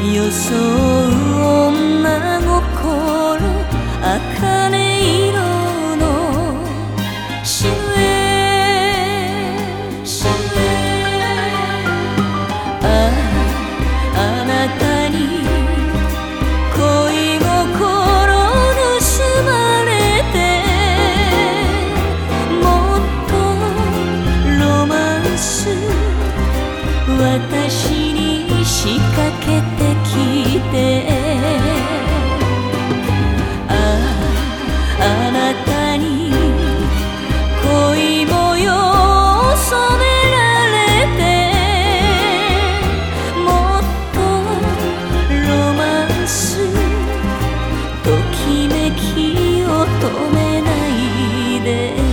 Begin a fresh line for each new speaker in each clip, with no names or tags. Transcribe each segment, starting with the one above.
装う女心茜色のシルエあなたに恋心盗まれてもっとロマンス私に仕掛けてきてあなたに恋模様を染められてもっとロマンスときめきを止めないで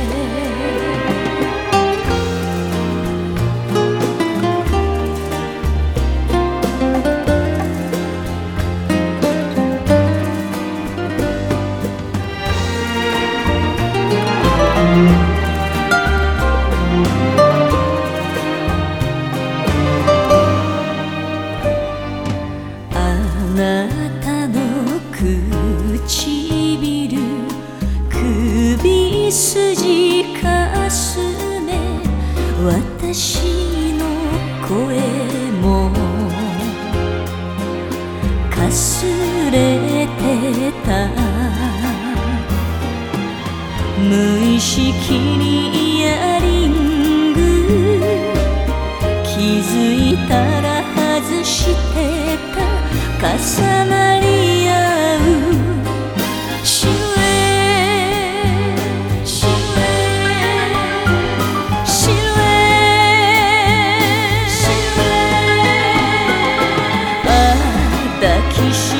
あなたの唇首筋かすめ私の声もかすれてた無意識にイヤリング気づいたら外してた重なり合うシルエ抱きし